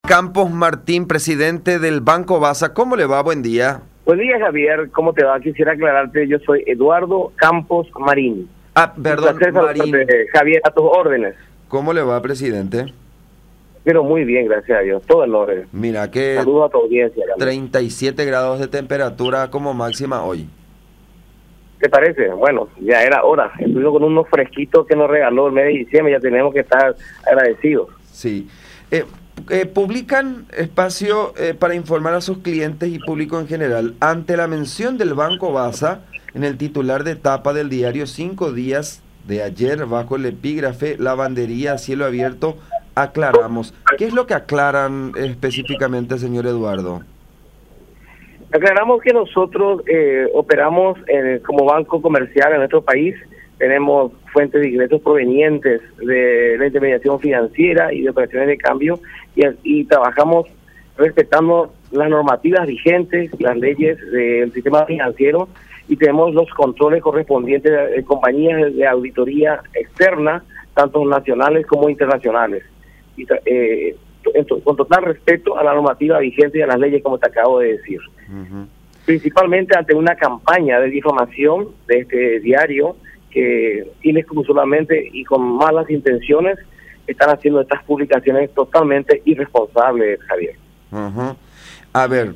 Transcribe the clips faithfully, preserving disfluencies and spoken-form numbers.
Campos Martín, presidente del Banco Basa. ¿Cómo le va? Buen día. Buen día, Javier. ¿Cómo te va? Quisiera aclararte, yo soy Eduardo Campos Marín. Ah, perdón, Marín. Javier, a tus órdenes. ¿Cómo le va, presidente? Pero muy bien, gracias a Dios. Todo en orden. Mira que saludos a tu audiencia. Javier. treinta y siete grados de temperatura como máxima hoy. ¿Te parece? Bueno, ya era hora. Estuvimos con unos fresquitos que nos regaló el mes de diciembre. Ya tenemos que estar agradecidos. Sí. Eh, eh, publican espacio eh, para informar a sus clientes y público en general ante la mención del Banco Basa en el titular de tapa del diario Cinco Días de ayer bajo el epígrafe Lavandería a cielo abierto. Aclaramos. ¿Qué es lo que aclaran específicamente, señor Eduardo? Aclaramos que nosotros eh, operamos eh, como banco comercial en nuestro país. Tenemos fuentes de ingresos provenientes de la intermediación financiera y de operaciones de cambio y, y trabajamos respetando las normativas vigentes, las leyes del sistema financiero y tenemos los controles correspondientes de, de compañías de auditoría externa, tanto nacionales como internacionales. Y, eh, con total respeto a la normativa vigente y a las leyes, como te acabo de decir. Uh-huh. Principalmente ante una campaña de difamación de este diario que inescrupulosamente y con malas intenciones están haciendo estas publicaciones totalmente irresponsables, Javier. Uh-huh. A ver,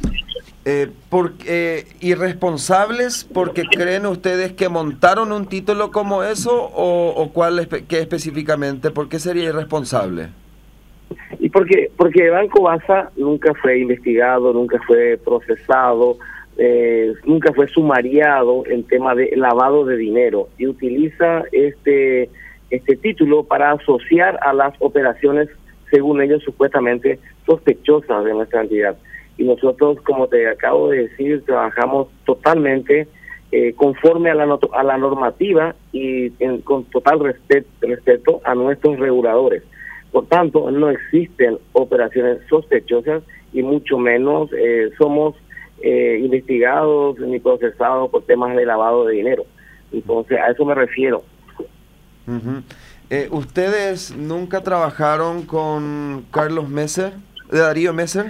eh, por, eh, irresponsables porque creen ustedes que montaron un título como eso o, o cuál espe- qué específicamente, ¿por qué sería irresponsable? Y porque porque Banco Basa nunca fue investigado, nunca fue procesado, eh, nunca fue sumariado en tema de lavado de dinero y utiliza este este título para asociar a las operaciones, según ellos, supuestamente sospechosas de nuestra entidad. Y nosotros, como te acabo de decir, trabajamos totalmente eh, conforme a la, not- a la normativa y en, con total respeto, respeto a nuestros reguladores. Por tanto, no existen operaciones sospechosas y mucho menos eh, somos eh, investigados ni procesados por temas de lavado de dinero. Entonces, a eso me refiero. Uh-huh. Eh, ¿Ustedes nunca trabajaron con Carlos Messer, Darío Messer?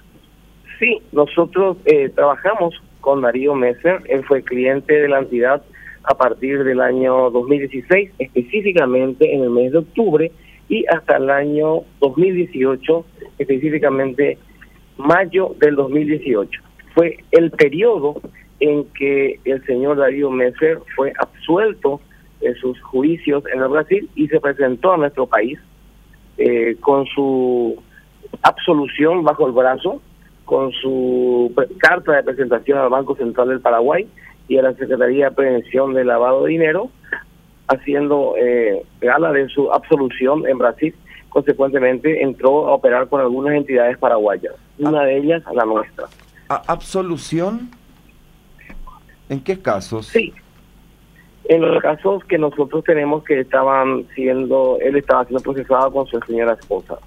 Sí, nosotros eh, trabajamos con Darío Messer. Él fue cliente de la entidad a partir del año dos mil dieciséis, específicamente en el mes de octubre, y hasta el año dos mil dieciocho, específicamente mayo del dos mil dieciocho. Fue el periodo en que el señor Darío Messer fue absuelto de sus juicios en el Brasil y se presentó a nuestro país eh, con su absolución bajo el brazo, con su carta de presentación al Banco Central del Paraguay y a la Secretaría de Prevención del Lavado de Dinero, haciendo eh, gala de su absolución en Brasil. Consecuentemente entró a operar con algunas entidades paraguayas, una de ellas la nuestra. ¿Absolución? ¿En qué casos? Sí, en los casos que nosotros tenemos que estaban siendo, él estaba siendo procesado con su señora esposa.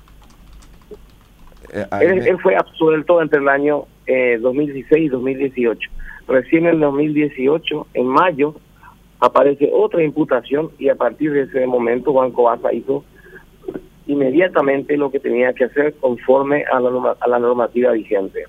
Eh, él, me... él fue absuelto entre el año eh, dos mil dieciséis y dos mil dieciocho. Recién en el dos mil dieciocho, en mayo, aparece otra imputación y a partir de ese momento Banco Basa hizo inmediatamente lo que tenía que hacer conforme a la, a la normativa vigente.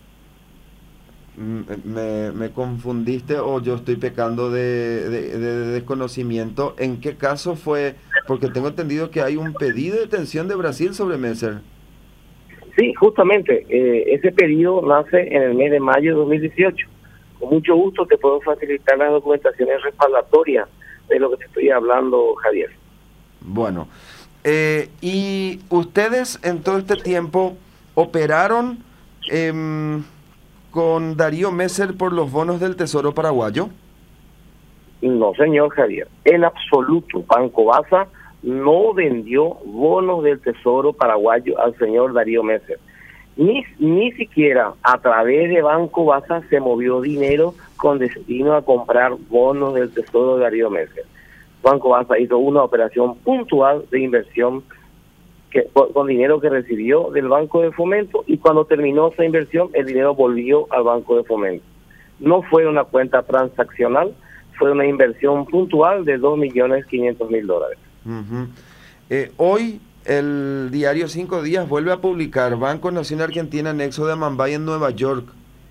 Me, me confundiste o yo estoy pecando de, de, de desconocimiento. ¿En qué caso fue? Porque tengo entendido que hay un pedido de detención de Brasil sobre Messer. Sí, justamente, eh, ese pedido nace en el mes de mayo de dos mil dieciocho. Con mucho gusto te puedo facilitar las documentaciones respaldatorias de lo que te estoy hablando, Javier. Bueno, eh, ¿y ustedes en todo este tiempo operaron eh, con Darío Messer por los bonos del Tesoro paraguayo? No, señor Javier, en absoluto. Banco Basa no vendió bonos del Tesoro paraguayo al señor Darío Messer. Ni, ni siquiera a través de Banco Basa se movió dinero con destino a comprar bonos del Tesoro de Darío Messer. Banco Basa hizo una operación puntual de inversión que, con dinero que recibió del Banco de Fomento y cuando terminó esa inversión el dinero volvió al Banco de Fomento. No fue una cuenta transaccional, fue una inversión puntual de dos millones quinientos mil dólares. Uh-huh. eh, hoy el diario Cinco Días vuelve a publicar Banco Nación Argentina, anexo de Amambay en Nueva York.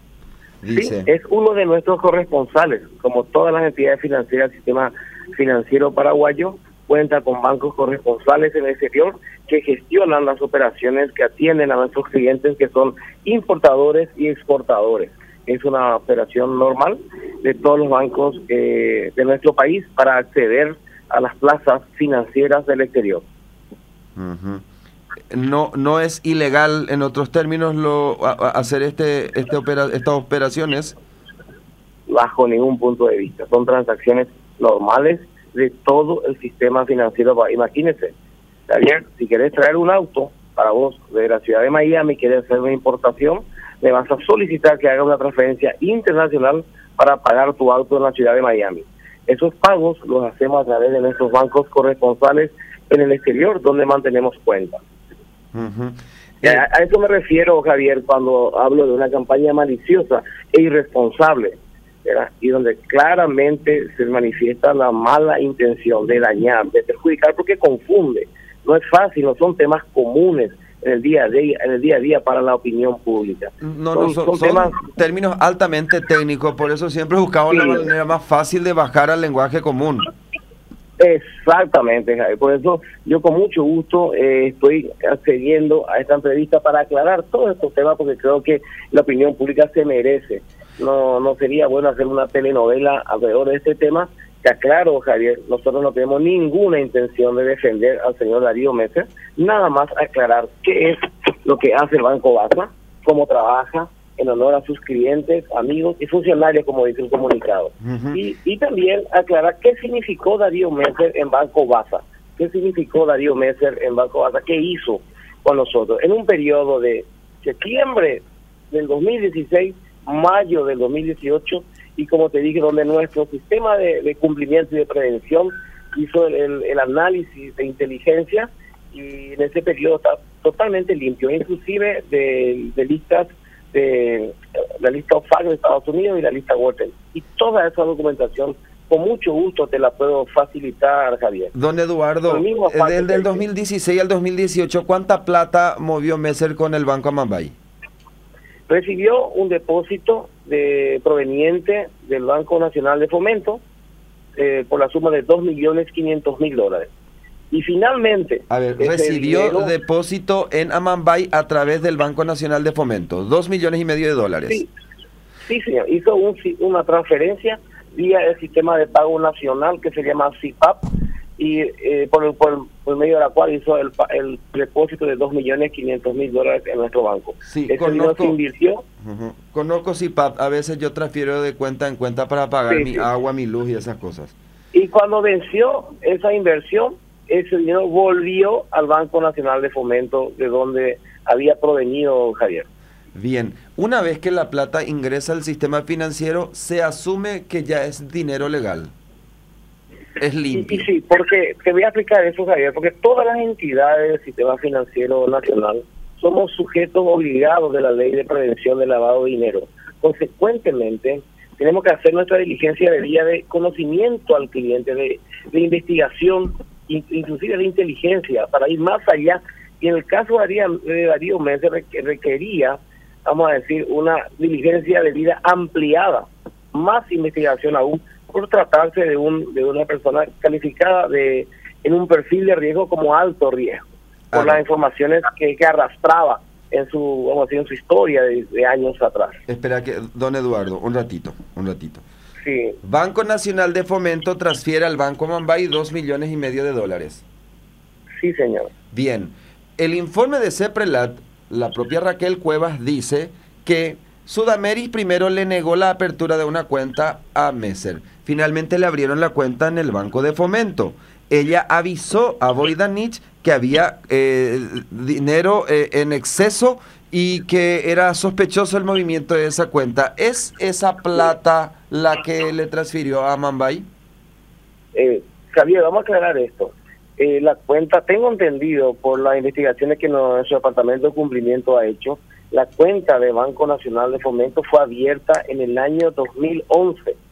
Dice. Sí, es uno de nuestros corresponsales, como todas las entidades financieras del sistema financiero paraguayo, cuenta con bancos corresponsales en el exterior que gestionan las operaciones que atienden a nuestros clientes que son importadores y exportadores. Es una operación normal de todos los bancos eh, de nuestro país para acceder a las plazas financieras del exterior. Uh-huh. No no es ilegal, en otros términos, lo a, a hacer este este opera, estas operaciones. Bajo ningún punto de vista. Son transacciones normales de todo el sistema financiero. Imagínese, Javier, si querés traer un auto para vos de la ciudad de Miami, querés hacer una importación, le vas a solicitar que haga una transferencia internacional para pagar tu auto en la ciudad de Miami. Esos pagos los hacemos a través de nuestros bancos corresponsales en el exterior, donde mantenemos cuenta. Uh-huh. A, a eso me refiero, Javier, cuando hablo de una campaña maliciosa e irresponsable, ¿verdad? Y donde claramente se manifiesta la mala intención de dañar, de perjudicar, porque confunde. No es fácil, no son temas comunes en el día a día, en el día a día para la opinión pública. No, no, son, son, son temas, términos altamente técnicos, por eso siempre buscamos sí. la manera más fácil de bajar al lenguaje común. Exactamente, Javier. Por eso yo con mucho gusto eh, estoy accediendo a esta entrevista para aclarar todos estos temas, porque creo que la opinión pública se merece. No no sería bueno hacer una telenovela alrededor de este tema. Que aclaro, Javier, nosotros no tenemos ninguna intención de defender al señor Darío Messer, nada más aclarar qué es lo que hace el Banco Baza, cómo trabaja en honor a sus clientes, amigos y funcionarios, como dice el comunicado. Uh-huh. y, y también aclarar qué significó Darío Messer en Banco Baza, qué significó Darío Messer en Banco Baza, qué hizo con nosotros en un periodo de septiembre del dos mil dieciséis, mayo del dos mil dieciocho, y como te dije, donde nuestro sistema de, de cumplimiento y de prevención hizo el, el, el análisis de inteligencia, y en ese periodo está totalmente limpio, inclusive de, de listas de la lista O F A C de Estados Unidos y la lista Wharton. Y toda esa documentación, con mucho gusto te la puedo facilitar, Javier. Don Eduardo, desde el dos mil dieciséis al dos mil dieciocho, ¿cuánta plata movió Messer con el Banco Amambay? Recibió un depósito de proveniente del Banco Nacional de Fomento eh, por la suma de dos millones quinientos mil dólares. Y finalmente... A ver, recibió dinero, depósito en Amambay a través del Banco Nacional de Fomento, dos millones y medio de dólares. Sí, sí señor. Hizo un, una transferencia vía el sistema de pago nacional que se llama C I P A P, y eh, por, el, por, por medio de la cual hizo el, el depósito de dos millones quinientos mil dólares en nuestro banco. Sí, ese dinero se invirtió. Uh-huh. Conozco C I P A P, a veces yo transfiero de cuenta en cuenta para pagar sí, mi sí. agua, mi luz y esas cosas. Y cuando venció esa inversión, ese dinero volvió al Banco Nacional de Fomento, de donde había provenido, Javier. Bien, una vez que la plata ingresa al sistema financiero, se asume que ya es dinero legal. Es limpio. Sí, sí, porque te voy a explicar eso, Javier, porque todas las entidades del sistema financiero nacional somos sujetos obligados de la ley de prevención del lavado de dinero. Consecuentemente, tenemos que hacer nuestra diligencia de vía de conocimiento al cliente, de, de investigación, inclusive de inteligencia, para ir más allá. Y en el caso de Darío Messer requería, vamos a decir, una diligencia de vida ampliada, más investigación aún, por tratarse de un de una persona calificada de en un perfil de riesgo como alto riesgo, por ah, las informaciones que, que arrastraba en su, vamos a decir, en su historia de, de años atrás. Espera que, don Eduardo, un ratito, un ratito. Sí. Banco Nacional de Fomento transfiere al Banco Amambay dos millones y medio de dólares. Sí, señor. Bien, el informe de CEPRELAT, la propia Raquel Cuevas dice que Sudameris primero le negó la apertura de una cuenta a Messer. Finalmente le abrieron la cuenta en el Banco de Fomento. Ella avisó a Voidanich que había eh, dinero eh, en exceso y que era sospechoso el movimiento de esa cuenta. ¿Es esa plata la que le transfirió a Amambay? Eh, Javier, vamos a aclarar esto. Eh, la cuenta, tengo entendido por las investigaciones que nuestro departamento de cumplimiento ha hecho, la cuenta de Banco Nacional de Fomento fue abierta en el año dos mil once.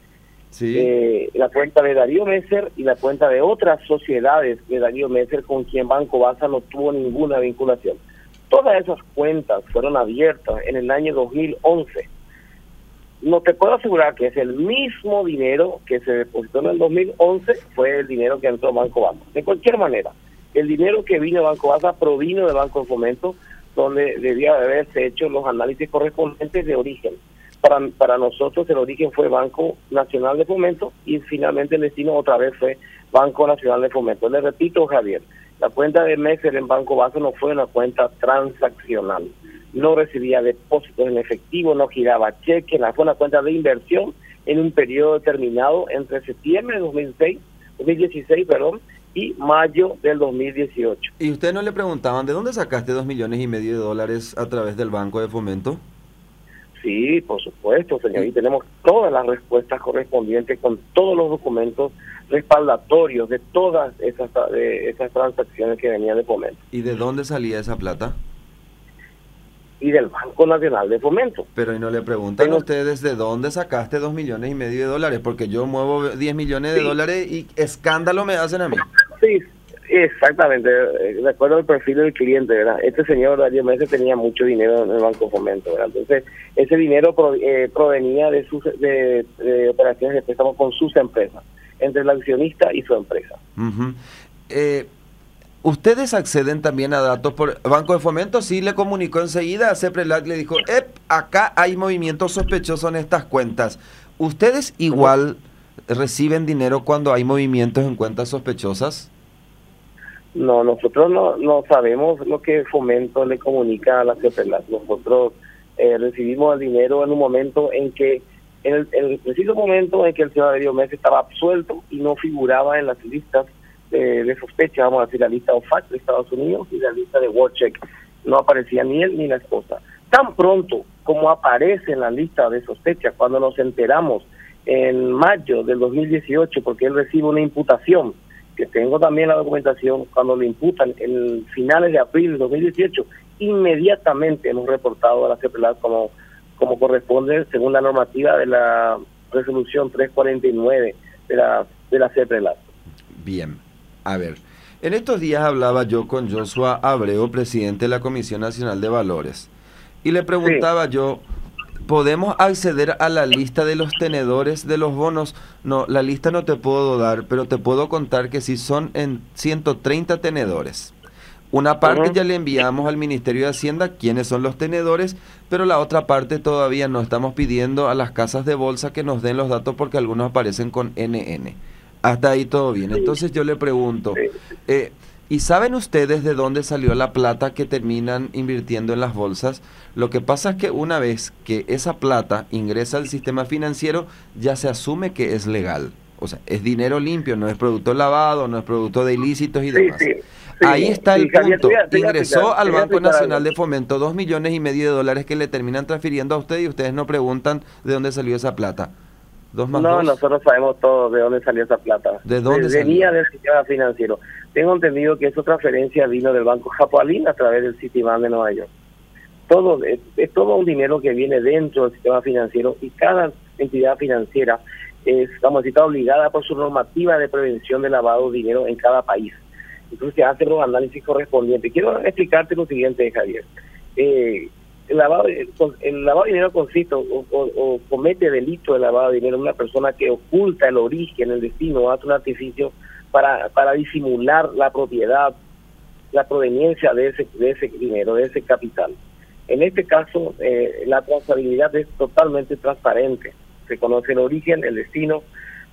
Sí. eh, la cuenta de Darío Messer y la cuenta de otras sociedades de Darío Messer con quien Banco Baza no tuvo ninguna vinculación. Todas esas cuentas fueron abiertas en el año dos mil once. No te puedo asegurar que es el mismo dinero que se depositó en el dos mil once, fue el dinero que entró a Banco Baza. De cualquier manera, el dinero que vino a Banco Baza provino de Banco de Fomento, donde debía haberse hecho los análisis correspondientes de origen. Para, para nosotros el origen fue Banco Nacional de Fomento y finalmente el destino otra vez fue Banco Nacional de Fomento. Le repito, Javier, la cuenta de Messer en Banco Baza no fue una cuenta transaccional. No recibía depósitos en efectivo, no giraba cheques, fue una cuenta de inversión en un periodo determinado entre septiembre de dos mil seis, dos mil dieciséis perdón, y mayo del dos mil dieciocho. ¿Y usted no le preguntaban de dónde sacaste dos millones y medio de dólares a través del Banco de Fomento? Sí, por supuesto, señor, y tenemos todas las respuestas correspondientes con todos los documentos respaldatorios de todas esas, de esas transacciones que venían de Fomento. ¿Y de dónde salía esa plata? Y del Banco Nacional de Fomento. Pero ¿y no le preguntan Pero, a ustedes de dónde sacaste dos millones y medio de dólares? Porque yo muevo diez millones de sí. dólares y escándalo me hacen a mí. Sí, exactamente, de acuerdo al perfil del cliente, ¿verdad? Este señor Darío Messer tenía mucho dinero en el Banco de Fomento, ¿verdad? Entonces, ese dinero pro, eh, provenía de sus de, de operaciones de préstamo con sus empresas, entre el accionista y su empresa. Uh-huh. eh, ¿Ustedes acceden también a datos por Banco de Fomento? Sí, le comunicó enseguida a CEPRELAC, le dijo, Ep, acá hay movimientos sospechosos en estas cuentas. ¿Ustedes igual reciben dinero cuando hay movimientos en cuentas sospechosas? No, nosotros no, no sabemos lo que Fomento le comunica a la CEPRELAC. Nosotros eh, recibimos el dinero en un momento en que, en el, en el preciso momento en que el señor Darío Messer estaba absuelto y no figuraba en las listas de, de sospecha, vamos a decir, la lista O F A C de Estados Unidos y la lista de WorldCheck. No aparecía ni él ni la esposa. Tan pronto como aparece en la lista de sospecha, cuando nos enteramos en mayo del dos mil dieciocho, porque él recibe una imputación, que tengo también la documentación, cuando le imputan en finales de abril de dos mil dieciocho, inmediatamente hemos reportado a la CEPRELAC como, como corresponde según la normativa de la resolución trescientos cuarenta y nueve de la, de la CEPRELAC. Bien, a ver, en estos días hablaba yo con Joshua Abreu, presidente de la Comisión Nacional de Valores, y le preguntaba sí. yo, ¿podemos acceder a la lista de los tenedores de los bonos? No, la lista no te puedo dar, pero te puedo contar que sí son en ciento treinta tenedores. Una parte uh-huh. ya le enviamos al Ministerio de Hacienda quiénes son los tenedores, pero la otra parte todavía no estamos pidiendo a las casas de bolsa que nos den los datos porque algunos aparecen con N N. Hasta ahí todo bien. Entonces yo le pregunto, eh, ¿y saben ustedes de dónde salió la plata que terminan invirtiendo en las bolsas? Lo que pasa es que una vez que esa plata ingresa al sistema financiero, ya se asume que es legal. O sea, es dinero limpio, no es producto lavado, no es producto de ilícitos y demás. Sí, sí, sí, Ahí está sí, el Javier, punto. Te Ingresó te al Banco Nacional de Fomento dos millones y medio de dólares que le terminan transfiriendo a usted y ustedes no preguntan de dónde salió esa plata. Dos más no, dos. Nosotros sabemos todo de dónde salió esa plata. ¿De dónde de, Venía del sistema financiero. Tengo entendido que esa transferencia vino del Banco Hapoalim a través del Citibank de Nueva York. Todo es, es todo un dinero que viene dentro del sistema financiero y cada entidad financiera es, vamos a decir, está obligada por su normativa de prevención de lavado de dinero en cada país. Entonces se hacen los análisis correspondientes. Quiero explicarte lo siguiente, Javier. Eh, El lavado, el lavado de dinero consiste o, o, o comete delito de lavado de dinero una persona que oculta el origen, el destino, hace un artificio para, para disimular la propiedad, la proveniencia de ese, de ese dinero, de ese capital. En este caso, eh, la trazabilidad es totalmente transparente. Se conoce el origen, el destino,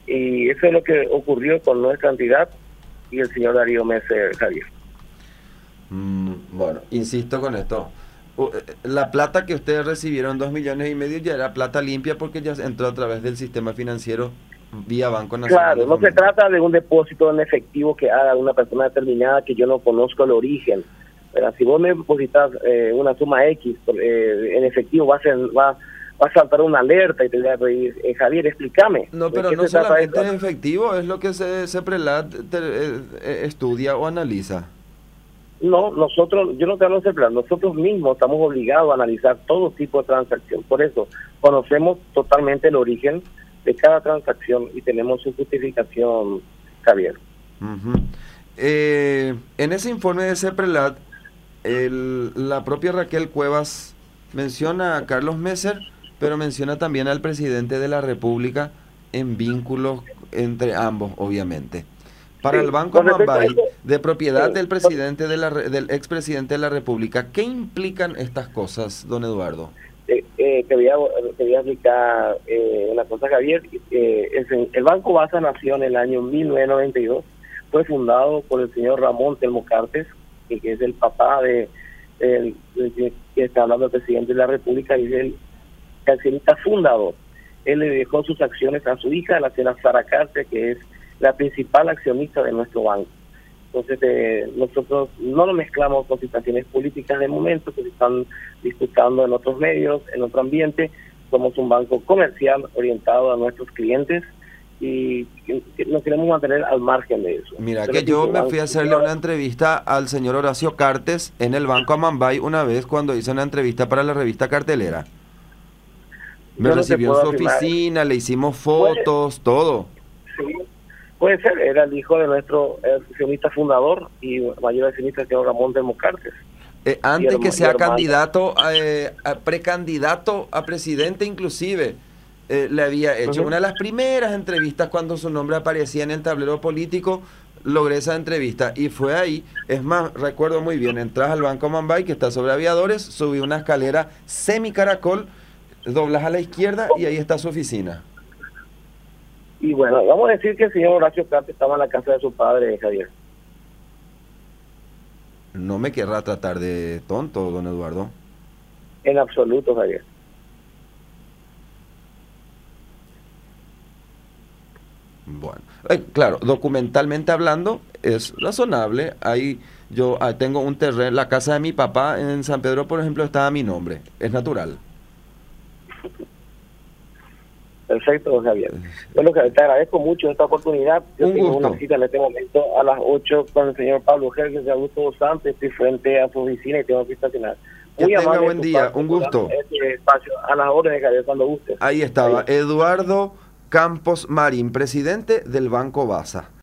y eso es lo que ocurrió con nuestra entidad y el señor Darío Messer, Javier. Mm, bueno, insisto con esto. La plata que ustedes recibieron, dos millones y medio, ya era plata limpia porque ya entró a través del sistema financiero vía Banco Nacional. Claro, no se trata de un depósito en efectivo que haga una persona determinada que yo no conozco el origen. Pero si vos me depositas eh, una suma X eh, en efectivo, va a, ser, va, va a saltar una alerta y te voy a pedir, eh, Javier, explícame. No, pero no solamente en efectivo, es lo que se, CEPRELAC eh, eh, estudia o analiza. No, nosotros, yo no te hablo de plan, nosotros mismos estamos obligados a analizar todo tipo de transacción. Por eso, conocemos totalmente el origen de cada transacción y tenemos su justificación, Javier. Uh-huh. eh, en ese informe de CEPRELAT, el, la propia Raquel Cuevas menciona a Carlos Messer, pero menciona también al presidente de la República en vínculos entre ambos, obviamente. Para sí, el Banco Amambay, de propiedad sí, del presidente de la, del expresidente de la República, ¿qué implican estas cosas, don Eduardo? Eh, eh, te, voy a, te voy a explicar eh, una cosa, Javier. Eh, el, el Banco Baza nació en el año mil novecientos noventa y dos, fue fundado por el señor Ramón Telmo Cartes, que, que es el papá de, de, de, de que está hablando el presidente de la República, y es el accionista fundador. Él le dejó sus acciones a su hija, la señora Sara Cartes, que es la principal accionista de nuestro banco. Entonces, eh, nosotros no nos mezclamos con situaciones políticas de momento que se están disputando en otros medios, en otro ambiente. Somos un banco comercial orientado a nuestros clientes y nos queremos mantener al margen de eso. Mira, Pero que yo me fui a hacerle una entrevista al señor Horacio Cartes en el Banco Amambay una vez cuando hice una entrevista para la revista Cartelera. Me recibió en su oficina, le hicimos fotos, todo. Sí. Puede ser, era el hijo de nuestro accionista fundador y mayor accionista, el señor Ramón Telmo Cartes. Eh, antes el, que sea candidato, eh, a precandidato a presidente inclusive, eh, le había hecho uh-huh. una de las primeras entrevistas cuando su nombre aparecía en el tablero político, logré esa entrevista y fue ahí. Es más, recuerdo muy bien, entras al Banco Amambay que está sobre Aviadores, subí una escalera semi-caracol, doblas a la izquierda y ahí está su oficina. Y bueno, vamos a decir que el señor Horacio Cartes estaba en la casa de su padre, Javier. No me querrá tratar de tonto, don Eduardo. En absoluto, Javier. Bueno, eh, claro, documentalmente hablando es razonable. Ahí yo ah, tengo un terreno, la casa de mi papá en San Pedro, por ejemplo, está a mi nombre. Es natural. Perfecto, Javier. Bueno, te agradezco mucho esta oportunidad. Yo Un tengo gusto. una cita en este momento a las ocho con el señor Pablo Jerjes de Augusto dos Santos. Estoy frente a su oficina y tengo que estacionar. Muy que tenga buen día, un gusto. Este espacio a las órdenes, Javier, cuando guste. Ahí estaba, Eduardo Campos Marín, presidente del Banco Baza.